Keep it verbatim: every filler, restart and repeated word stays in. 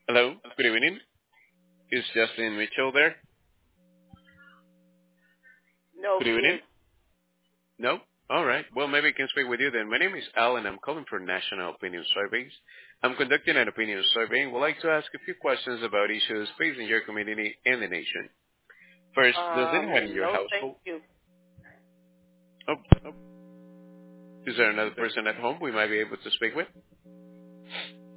Hello, good evening. Is Justin Mitchell there? No, Good he evening. is. No? All right. Well, maybe I can speak with you then. My name is Alan. I'm calling for National Opinion Surveys. I'm conducting an opinion survey and would like to ask a few questions about issues facing your community and the nation. First, does anyone in Um, your no, thank household? you. Oh, oh, is there another person at home we might be able to speak with?